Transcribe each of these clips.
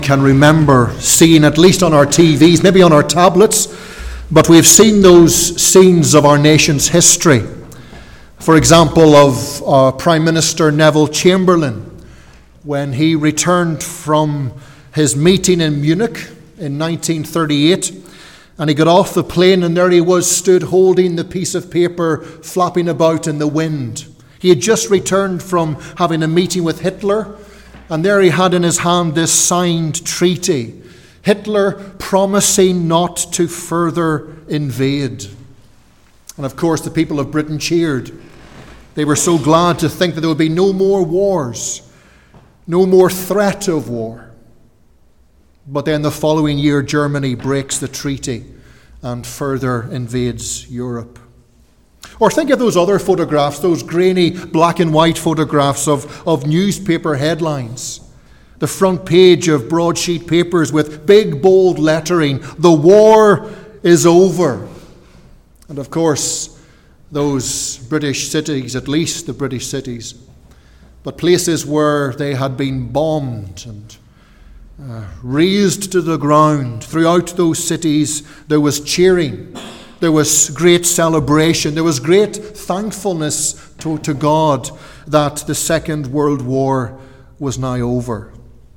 Can remember seeing, at least on our TVs, maybe on our tablets, but we've seen those scenes of our nation's history. For example, of Prime Minister Neville Chamberlain, when he returned from his meeting in Munich in 1938, and he got off the plane, and there he was, stood holding the piece of paper flapping about in the wind. He had just returned from having a meeting with Hitler, and there he had in his hand this signed treaty, Hitler promising not to further invade. And of course the people of Britain cheered. They were so glad to think that there would be no more wars, no more threat of war. But then the following year Germany breaks the treaty and further invades Europe. Or think of those other photographs, those grainy black and white photographs of newspaper headlines. The front page of broadsheet papers with big bold lettering, "The war is over." And of course, those British cities, at least the British cities, but places where they had been bombed and razed to the ground. Throughout those cities there was cheering. There was great celebration. There was great thankfulness to God that the Second World War was now over.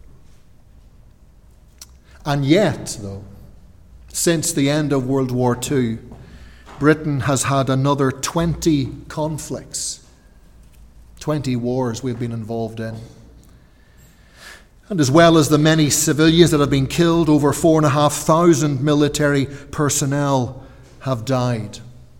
And yet, though, since the end of World War II, Britain has had another 20 conflicts, 20 wars we've been involved in. And as well as the many civilians that have been killed, over 4,500 military personnel have died.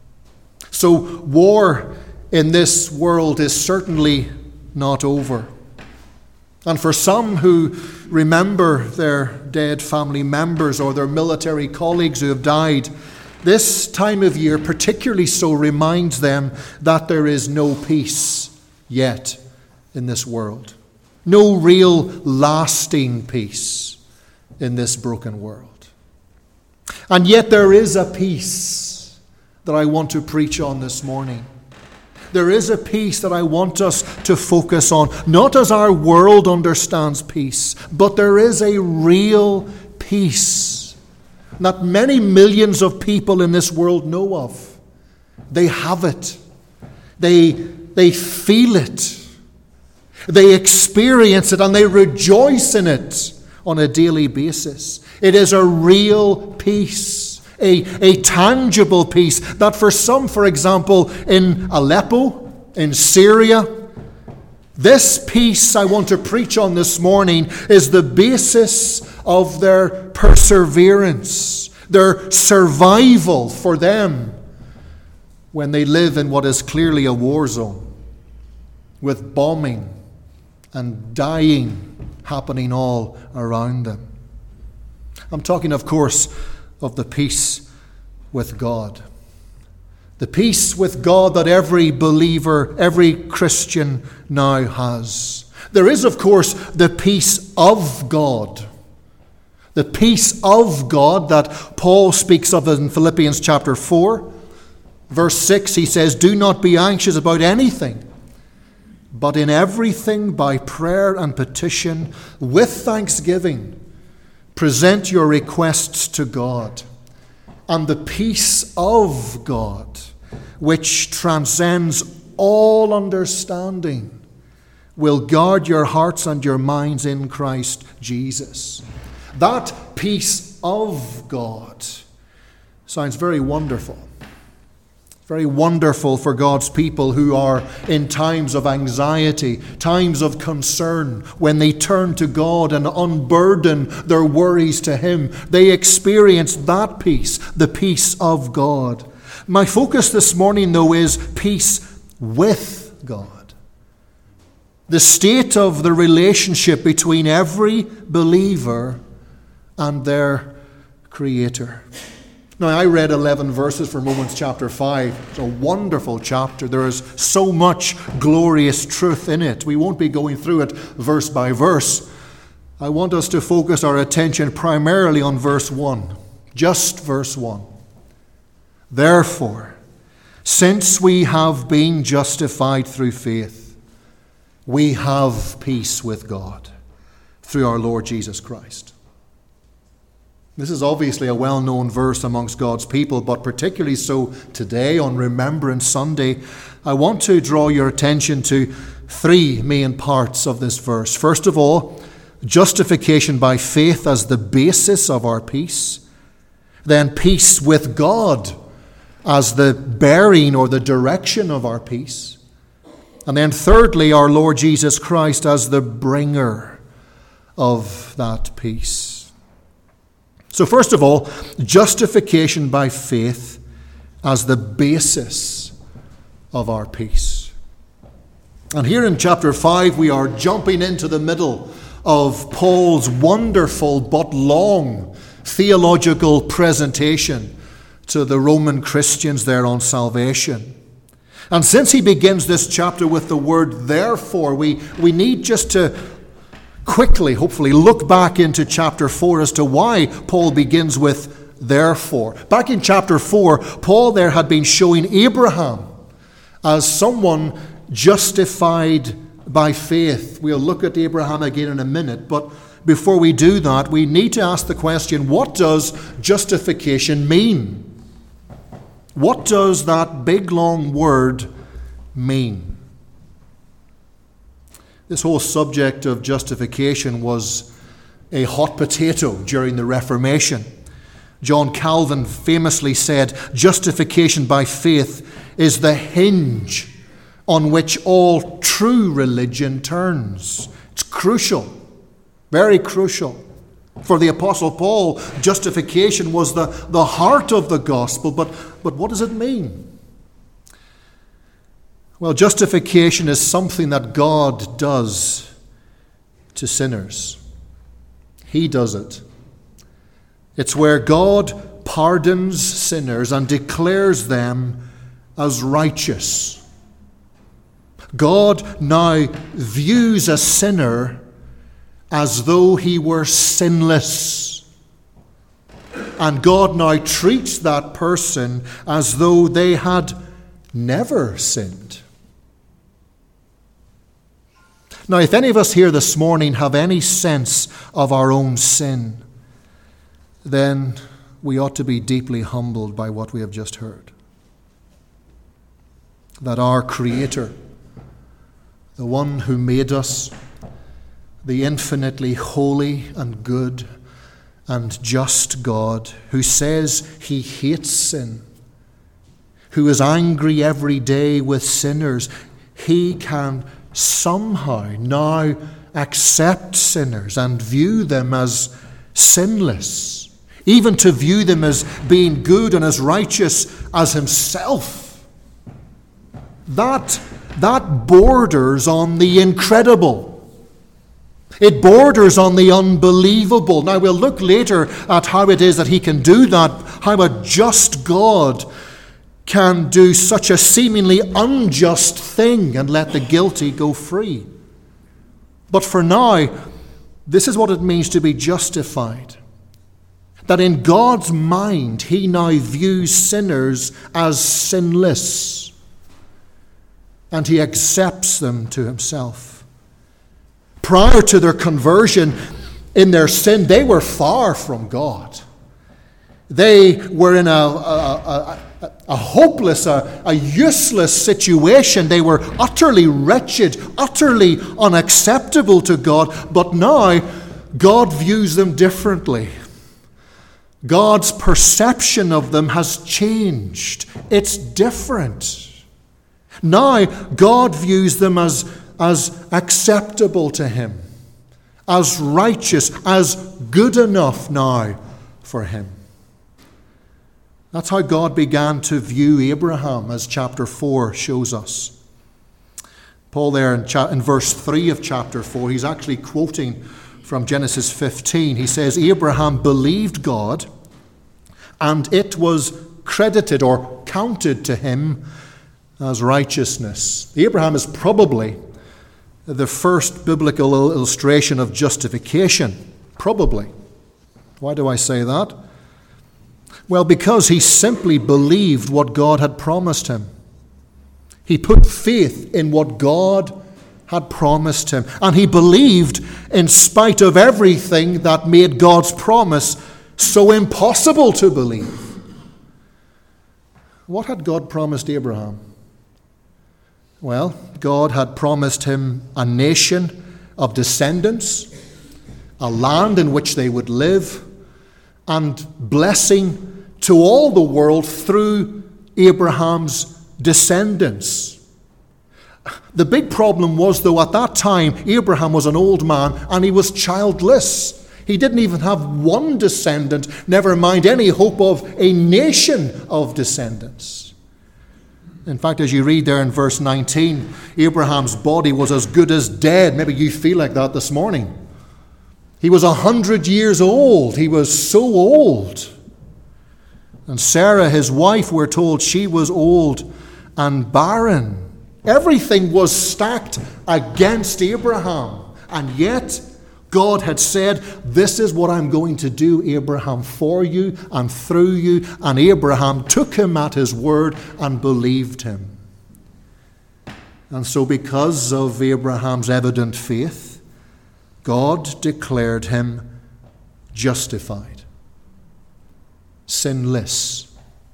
So war in this world is certainly not over. And for some who remember their dead family members or their military colleagues who have died, this time of year particularly so reminds them that there is no peace yet in this world. No real lasting peace in this broken world. And yet there is a peace that I want to preach on this morning. There is a peace that I want us to focus on, not as our world understands peace, but there is a real peace that many millions of people in this world know of. They have it. They feel it. They experience it and they rejoice in it on a daily basis. It is a real peace, a tangible peace that for some, for example, in Aleppo, in Syria, this peace I want to preach on this morning is the basis of their perseverance, their survival for them when they live in what is clearly a war zone with bombing and dying happening all around them. I'm talking, of course, of the peace with God. The peace with God that every believer, every Christian now has. There is, of course, the peace of God. The peace of God that Paul speaks of in Philippians chapter 4. Verse 6, he says, "Do not be anxious about anything, but in everything by prayer and petition, with thanksgiving, present your requests to God. And the peace of God, which transcends all understanding, will guard your hearts and your minds in Christ Jesus." That peace of God sounds very wonderful. Very wonderful for God's people who are in times of anxiety, times of concern. When they turn to God and unburden their worries to Him, they experience that peace, the peace of God. My focus this morning, though, is peace with God. The state of the relationship between every believer and their Creator. Now, I read 11 verses from Romans chapter 5. It's a wonderful chapter. There is so much glorious truth in it. We won't be going through it verse by verse. I want us to focus our attention primarily on verse 1. Just verse 1. "Therefore, since we have been justified through faith, we have peace with God through our Lord Jesus Christ." This is obviously a well-known verse amongst God's people, but particularly so today on Remembrance Sunday. I want to draw your attention to three main parts of this verse. First of all, justification by faith as the basis of our peace. Then peace with God as the bearing or the direction of our peace. And then thirdly, our Lord Jesus Christ as the bringer of that peace. So first of all, justification by faith as the basis of our peace. And here in chapter 5, we are jumping into the middle of Paul's wonderful but long theological presentation to the Roman Christians there on salvation. And since he begins this chapter with the word therefore, we need just to quickly, hopefully, look back into chapter 4 as to why Paul begins with therefore. Back in chapter 4, Paul there had been showing Abraham as someone justified by faith. We'll look at Abraham again in a minute, but before we do that, we need to ask the question, what does justification mean? What does that big long word mean? This whole subject of justification was a hot potato during the Reformation. John Calvin famously said, justification by faith is the hinge on which all true religion turns. It's crucial, very crucial. For the Apostle Paul, justification was the heart of the gospel, but what does it mean? Well, justification is something that God does to sinners. He does it. It's where God pardons sinners and declares them as righteous. God now views a sinner as though he were sinless. And God now treats that person as though they had never sinned. Now, if any of us here this morning have any sense of our own sin, then we ought to be deeply humbled by what we have just heard. That our Creator, the one who made us, the infinitely holy and good and just God, who says he hates sin, who is angry every day with sinners, he can somehow now accept sinners and view them as sinless, even to view them as being good and as righteous as himself. That borders on the incredible. It borders on the unbelievable. Now we'll look later at how it is that he can do that, how a just God can do such a seemingly unjust thing and let the guilty go free. But for now, this is what it means to be justified. That in God's mind, he now views sinners as sinless, and he accepts them to himself. Prior to their conversion, in their sin, they were far from God. They were in a hopeless, a useless situation. They were utterly wretched, utterly unacceptable to God. But now, God views them differently. God's perception of them has changed. It's different. Now, God views them as acceptable to him, as righteous, as good enough now for him. That's how God began to view Abraham, as chapter 4 shows us. Paul there in verse 3 of chapter 4, he's actually quoting from Genesis 15. He says, Abraham believed God, and it was credited or counted to him as righteousness. Abraham is probably the first biblical illustration of justification. Probably. Why do I say that? Well, because he simply believed what God had promised him. He put faith in what God had promised him. And he believed in spite of everything that made God's promise so impossible to believe. What had God promised Abraham? Well, God had promised him a nation of descendants, a land in which they would live, and blessing to all the world through Abraham's descendants. The big problem was, though, at that time, Abraham was an old man and he was childless. He didn't even have one descendant, never mind any hope of a nation of descendants. In fact, as you read there in verse 19, Abraham's body was as good as dead. Maybe you feel like that this morning. He was 100 years old. He was so old. And Sarah, his wife, we're told she was old and barren. Everything was stacked against Abraham. And yet, God had said, this is what I'm going to do, Abraham, for you and through you. And Abraham took him at his word and believed him. And so because of Abraham's evident faith, God declared him justified, sinless.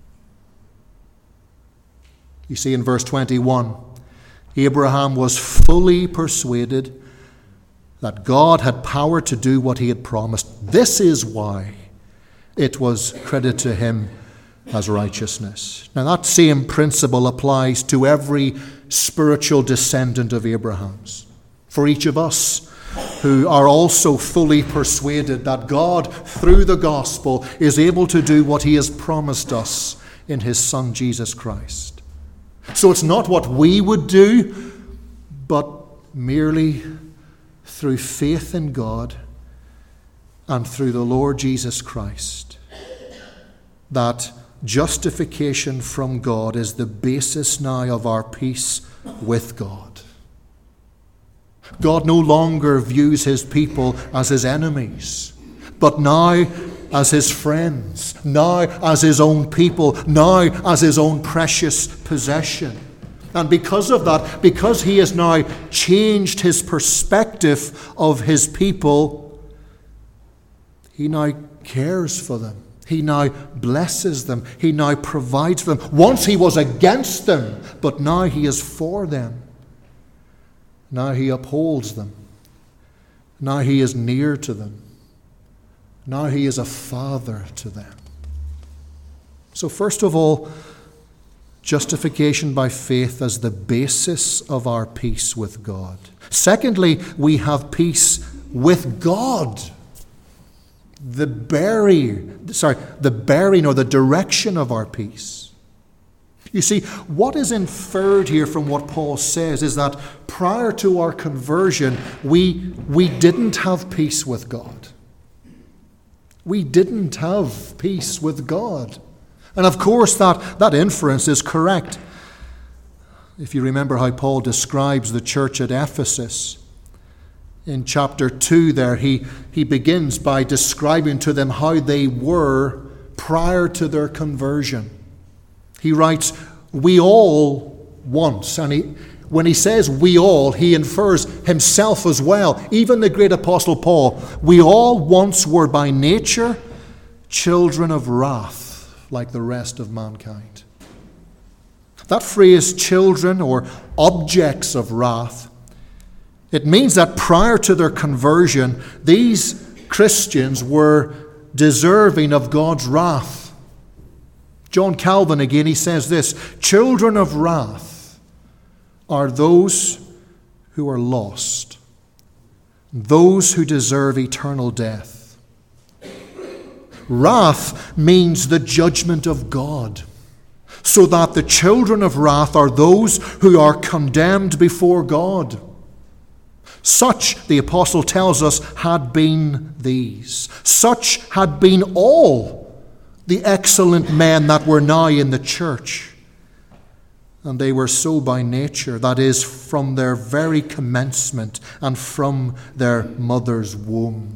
You see in verse 21, Abraham was fully persuaded that God had power to do what he had promised. This is why it was credited to him as righteousness. Now that same principle applies to every spiritual descendant of Abraham's. For each of us who are also fully persuaded that God, through the gospel, is able to do what he has promised us in his Son, Jesus Christ. So it's not what we would do, but merely through faith in God and through the Lord Jesus Christ, that justification from God is the basis now of our peace with God. God no longer views his people as his enemies, but now as his friends, now as his own people, now as his own precious possession. And because of that, because he has now changed his perspective of his people, he now cares for them. He now blesses them. He now provides for them. Once he was against them, but now he is for them. Now he upholds them. Now he is near to them. Now he is a father to them. So first of all, justification by faith as the basis of our peace with God. Secondly, we have peace with God. The bearing or the direction of our peace. You see, what is inferred here from what Paul says is that prior to our conversion, we didn't have peace with God. We didn't have peace with God. And of course, that inference is correct. If you remember how Paul describes the church at Ephesus, in chapter 2 there, he begins by describing to them how they were prior to their conversion. He writes, we all once, and when he says we all, he infers himself as well. Even the great apostle Paul, we all once were by nature children of wrath, like the rest of mankind. That phrase, children or objects of wrath, it means that prior to their conversion, these Christians were deserving of God's wrath. John Calvin, again, he says this, children of wrath are those who are lost, those who deserve eternal death. Wrath means the judgment of God, so that the children of wrath are those who are condemned before God. Such, the apostle tells us, had been these. Such had been all the excellent men that were now in the church. And they were so by nature, that is, from their very commencement and from their mother's womb.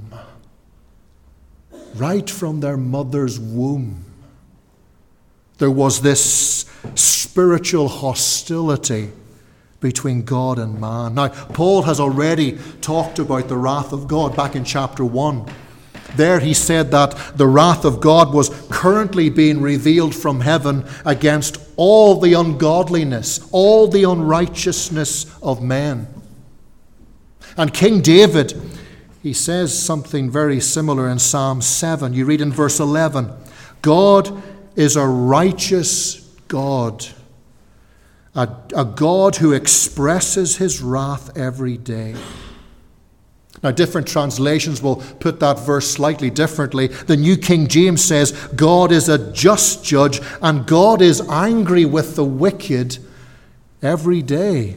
Right from their mother's womb, there was this spiritual hostility between God and man. Now, Paul has already talked about the wrath of God back in chapter 1. There he said that the wrath of God was currently being revealed from heaven against all the ungodliness, all the unrighteousness of men. And King David, he says something very similar in Psalm 7. You read in verse 11, God is a righteous God, a God who expresses his wrath every day. Now, different translations will put that verse slightly differently. The New King James says, God is a just judge, and God is angry with the wicked every day.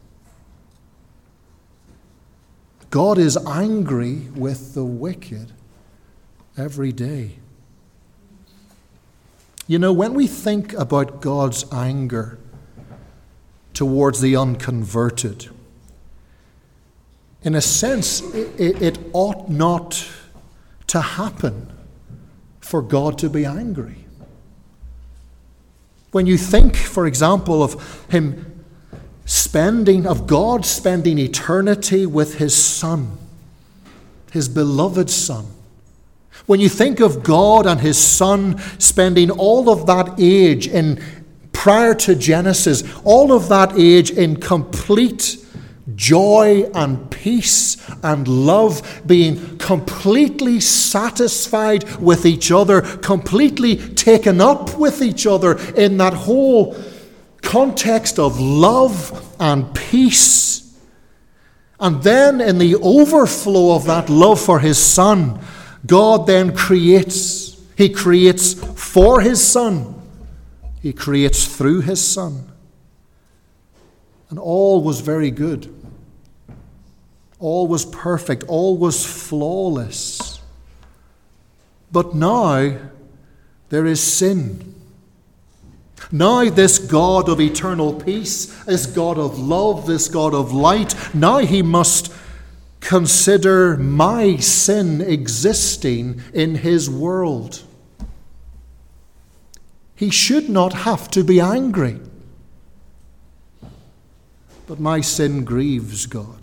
God is angry with the wicked every day. You know, when we think about God's anger towards the unconverted, in a sense, it ought not to happen for God to be angry. When you think, for example, of God spending eternity with his Son, his beloved Son. When you think of God and his Son spending all of that age prior to Genesis, all of that age in complete joy and peace and love, being completely satisfied with each other, completely taken up with each other in that whole context of love and peace. And then in the overflow of that love for his Son, God then creates. He creates for his Son. He creates through his Son. And all was very good. All was perfect. All was flawless. But now there is sin. Now this God of eternal peace, this God of love, this God of light, now he must consider my sin existing in his world. He should not have to be angry. But my sin grieves God.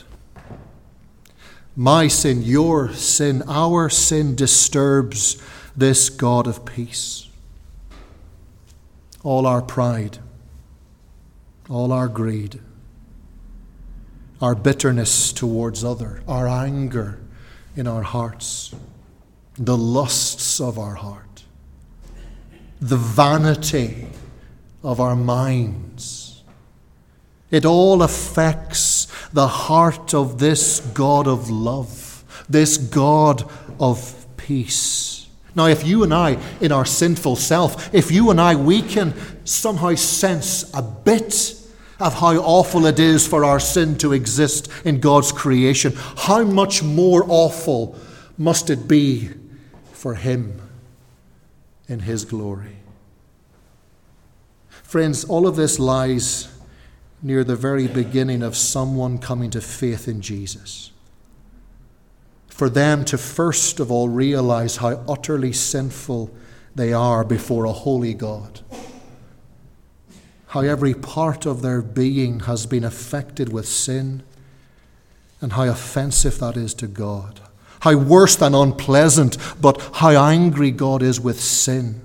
My sin, your sin, our sin disturbs this God of peace. All our pride, all our greed, our bitterness towards others, our anger in our hearts, the lusts of our heart, the vanity of our minds. It all affects the heart of this God of love, this God of peace. Now, if you and I, in our sinful self, we can somehow sense a bit of how awful it is for our sin to exist in God's creation, how much more awful must it be for him in his glory? Friends, all of this lies near the very beginning of someone coming to faith in Jesus. For them to first of all realize how utterly sinful they are before a holy God. How every part of their being has been affected with sin, and how offensive that is to God. How worse than unpleasant, but how angry God is with sin.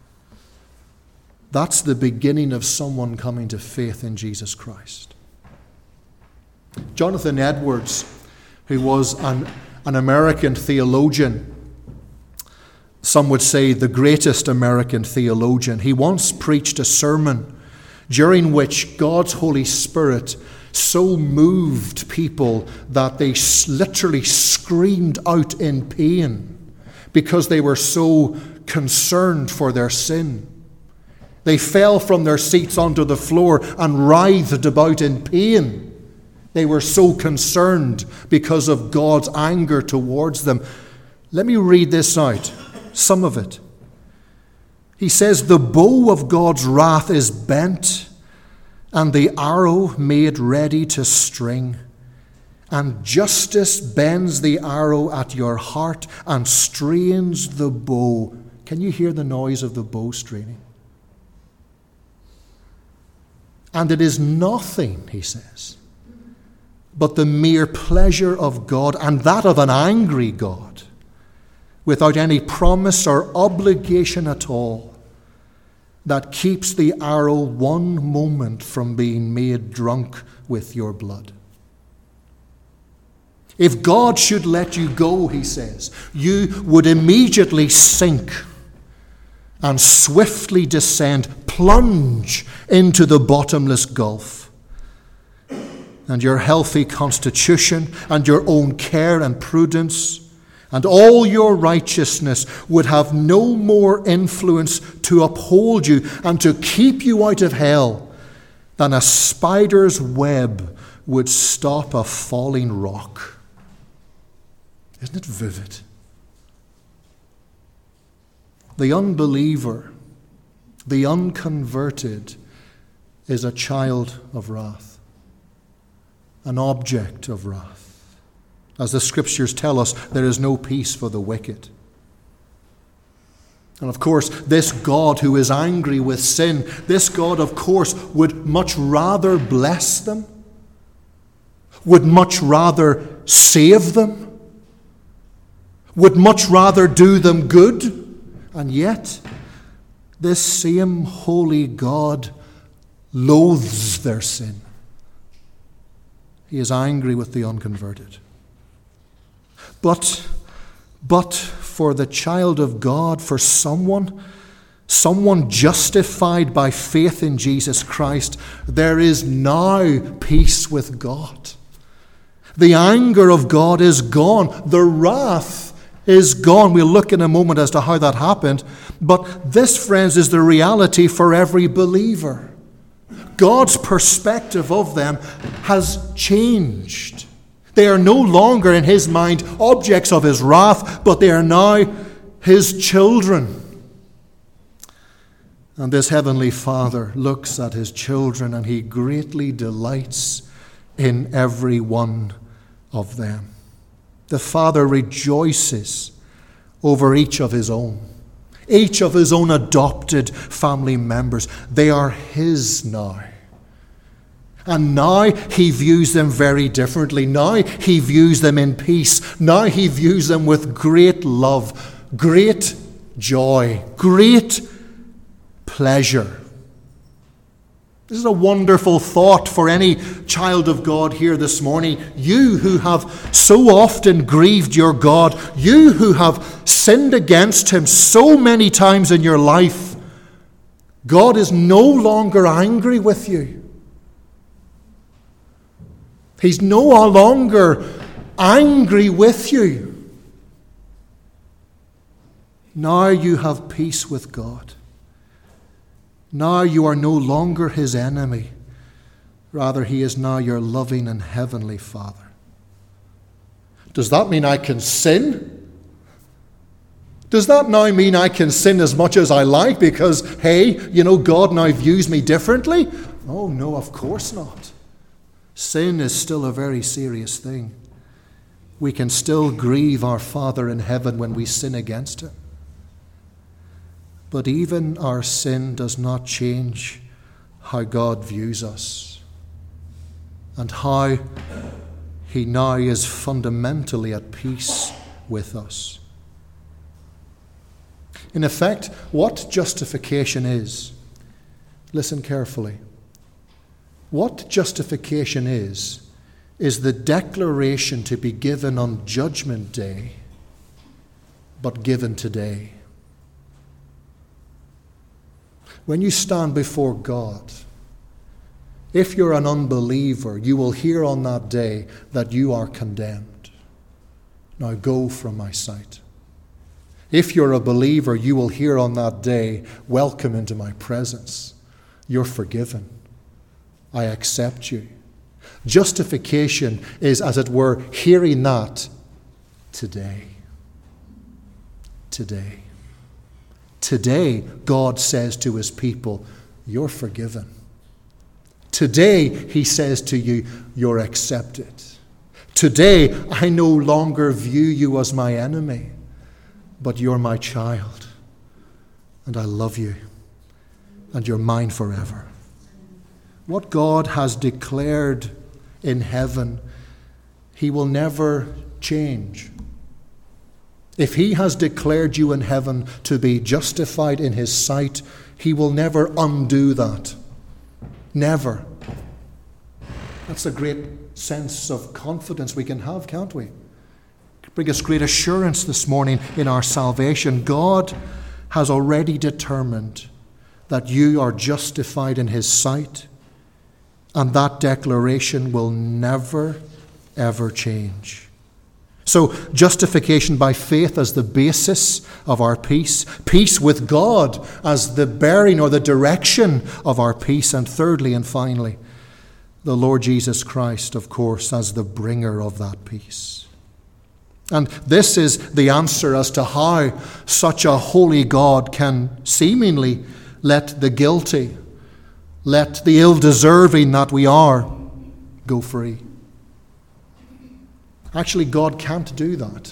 That's the beginning of someone coming to faith in Jesus Christ. Jonathan Edwards, who was an American theologian, some would say the greatest American theologian, he once preached a sermon during which God's Holy Spirit so moved people that they literally screamed out in pain because they were so concerned for their sin. They fell from their seats onto the floor and writhed about in pain. They were so concerned because of God's anger towards them. Let me read this out, some of it. He says, "The bow of God's wrath is bent, and the arrow made ready to string. And justice bends the arrow at your heart and strains the bow." Can you hear the noise of the bow straining? "And it is nothing," he says, "but the mere pleasure of God, and that of an angry God, without any promise or obligation at all, that keeps the arrow one moment from being made drunk with your blood. If God should let you go, he says, you would immediately sink and swiftly descend, plunge into the bottomless gulf. And your healthy constitution and your own care and prudence and all your righteousness would have no more influence to uphold you and to keep you out of hell than a spider's web would stop a falling rock. Isn't it vivid? The unbeliever, the unconverted, is a child of wrath, an object of wrath. As the Scriptures tell us, there is no peace for the wicked. And of course, this God who is angry with sin, this God, of course, would much rather bless them, would much rather save them, would much rather do them good. And yet, this same holy God loathes their sin. He is angry with the unconverted. But for the child of God, for someone justified by faith in Jesus Christ, there is now peace with God. The anger of God is gone. The wrath is gone. We'll look in a moment as to how that happened. But this, friends, is the reality for every believer. God's perspective of them has changed. They are no longer, in his mind, objects of his wrath, but they are now his children. And this heavenly Father looks at his children and he greatly delights in every one of them. The Father rejoices over each of his own adopted family members. They are his now. And now he views them very differently. Now he views them in peace. Now he views them with great love, great joy, great pleasure. This is a wonderful thought for any child of God here this morning. You who have so often grieved your God, you who have sinned against him so many times in your life, God is no longer angry with you. He's no longer angry with you. Now you have peace with God. Now you are no longer his enemy. Rather, he is now your loving and heavenly Father. Does that mean I can sin? Does that now mean I can sin as much as I like because, hey, God now views me differently? Oh, no, of course not. Sin is still a very serious thing. We can still grieve our Father in heaven when we sin against him. But even our sin does not change how God views us and how he now is fundamentally at peace with us. In effect, what justification is, listen carefully, what justification is the declaration to be given on Judgment Day, but given today. When you stand before God, if you're an unbeliever, you will hear on that day that you are condemned. Now go from my sight. If you're a believer, you will hear on that day, welcome into my presence. You're forgiven. I accept you. Justification is, as it were, hearing that today. Today. Today, God says to his people, you're forgiven. Today, he says to you, you're accepted. Today, I no longer view you as my enemy, but you're my child. And I love you. And you're mine forever. What God has declared in heaven, he will never change. If he has declared you in heaven to be justified in his sight, he will never undo that. Never. That's a great sense of confidence we can have, can't we? Bring us great assurance this morning in our salvation. God has already determined that you are justified in his sight, and that declaration will never, ever change. So, justification by faith as the basis of our peace, peace with God as the bearing or the direction of our peace, and thirdly and finally, the Lord Jesus Christ, of course, as the bringer of that peace. And this is the answer as to how such a holy God can seemingly let the guilty, let the ill-deserving that we are, go free. Actually, God can't do that.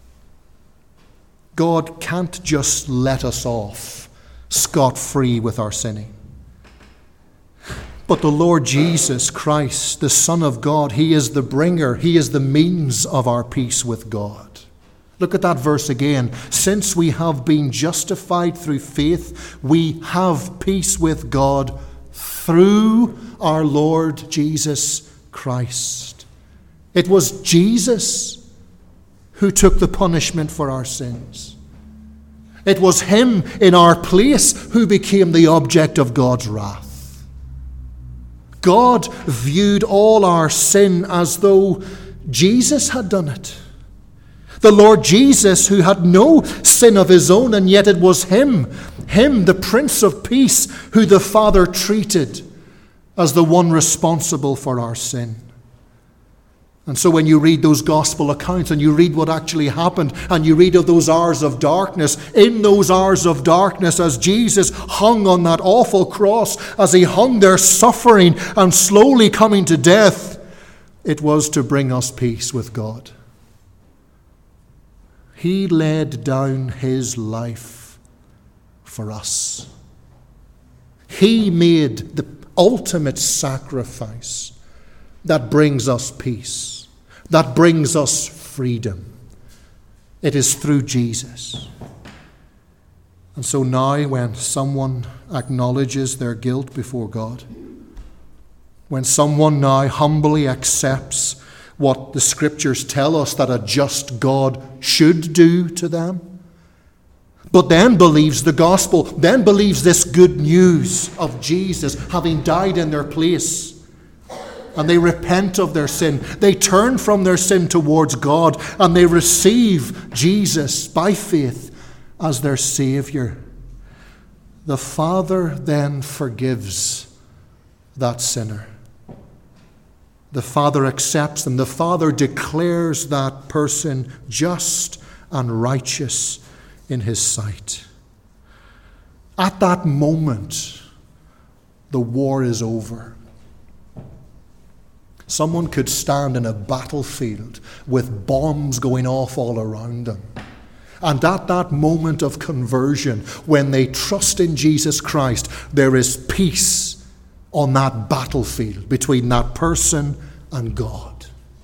God can't just let us off scot-free with our sinning. But the Lord Jesus Christ, the Son of God, he is the bringer, he is the means of our peace with God. Look at that verse again. Since we have been justified through faith, we have peace with God through our Lord Jesus Christ. It was Jesus who took the punishment for our sins. It was him in our place who became the object of God's wrath. God viewed all our sin as though Jesus had done it. The Lord Jesus, who had no sin of his own, and yet it was him, the Prince of Peace, who the Father treated as the one responsible for our sin. And so when you read those gospel accounts and you read what actually happened and you read of those hours of darkness, in those hours of darkness as Jesus hung on that awful cross, as he hung there suffering and slowly coming to death, it was to bring us peace with God. He laid down his life for us. He made the ultimate sacrifice that brings us peace, that brings us freedom. It is through Jesus. And so now when someone acknowledges their guilt before God, when someone now humbly accepts what the Scriptures tell us that a just God should do to them, but then believes the gospel, then believes this good news of Jesus having died in their place, and they repent of their sin, they turn from their sin towards God, and they receive Jesus by faith as their Savior, the Father then forgives that sinner. The Father accepts them. The Father declares that person just and righteous in his sight. At that moment, the war is over. Someone could stand in a battlefield with bombs going off all around them. And at that moment of conversion, when they trust in Jesus Christ, there is peace on that battlefield between that person and God.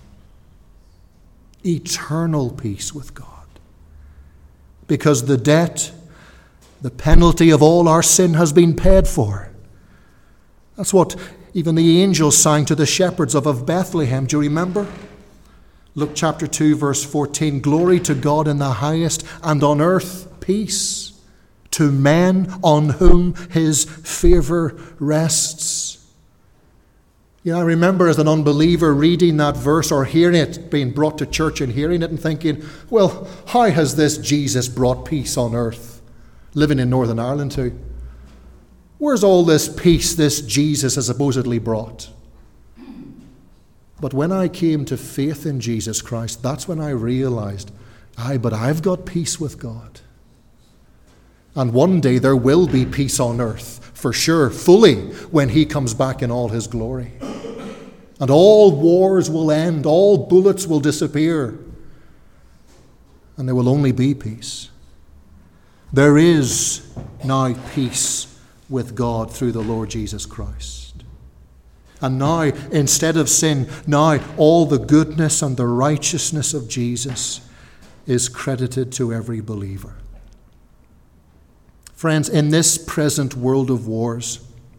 Eternal peace with God. Because the debt, the penalty of all our sin has been paid for. That's what even the angels sang to the shepherds of Bethlehem. Do you remember? Luke chapter 2 verse 14. Glory to God in the highest, and on earth peace to men on whom his favour rests. I remember as an unbeliever reading that verse or hearing it, being brought to church and hearing it and thinking, well, how has this Jesus brought peace on earth? Living in Northern Ireland too. Where's all this peace this Jesus has supposedly brought? But when I came to faith in Jesus Christ, that's when I realized, but I've got peace with God. And one day there will be peace on earth, for sure, fully, when he comes back in all his glory. And all wars will end, all bullets will disappear, and there will only be peace. There is now peace with God through the Lord Jesus Christ. And now, instead of sin, now all the goodness and the righteousness of Jesus is credited to every believer. Friends, in this present world of wars,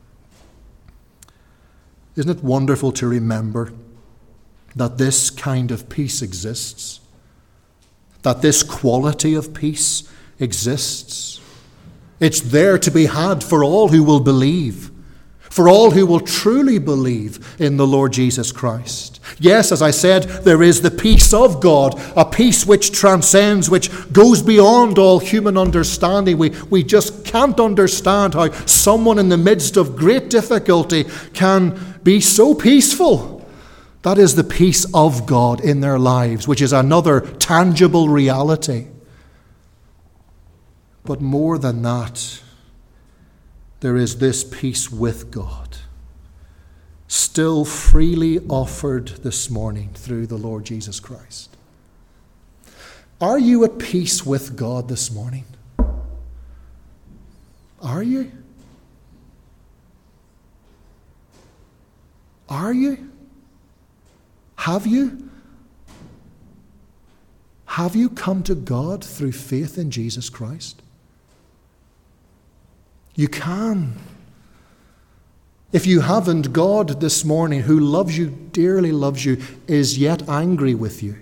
isn't it wonderful to remember that this kind of peace exists? That this quality of peace exists? It's there to be had for all who will believe, for all who will truly believe in the Lord Jesus Christ. Yes, as I said, there is the peace of God, a peace which transcends, which goes beyond all human understanding. We just can't understand how someone in the midst of great difficulty can be so peaceful. That is the peace of God in their lives, which is another tangible reality. But more than that, there is this peace with God, still freely offered this morning through the Lord Jesus Christ. Are you at peace with God this morning? Are you? Are you? Have you? Have you come to God through faith in Jesus Christ? You can. If you haven't, God this morning, who loves you, dearly loves you, is yet angry with you.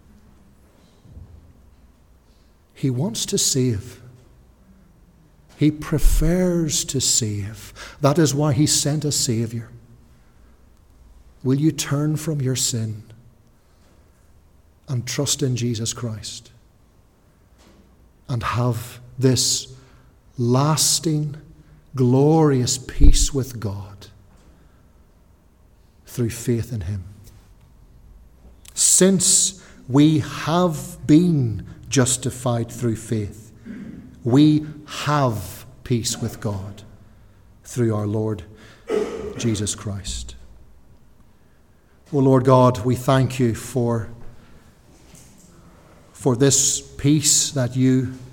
He wants to save. He prefers to save. That is why he sent a Savior. Will you turn from your sin and trust in Jesus Christ and have this lasting, glorious peace with God through faith in him? Since we have been justified through faith, we have peace with God through our Lord Jesus Christ. O Lord God, we thank you for this peace that you